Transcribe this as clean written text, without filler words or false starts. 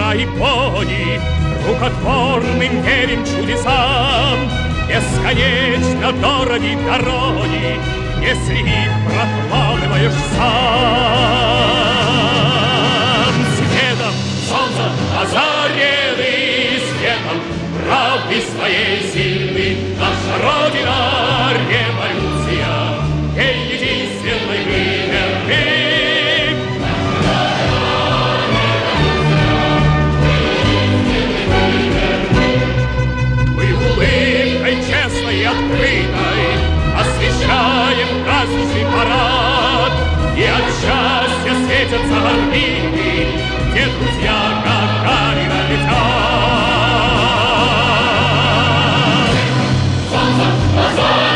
лошадка и пони, рукотворным верим чудесам. Бесконечно дороги дороги, если их прокладываешь сам. Светом солнца озаренный светом правды своей сильны, наша Родина революция, ей единственной мы верны. Мы улыбкой честной и открытой освещаем праздничный парад, и от счастья светятся орбиты, где друзья Гагарина летят. Солнце,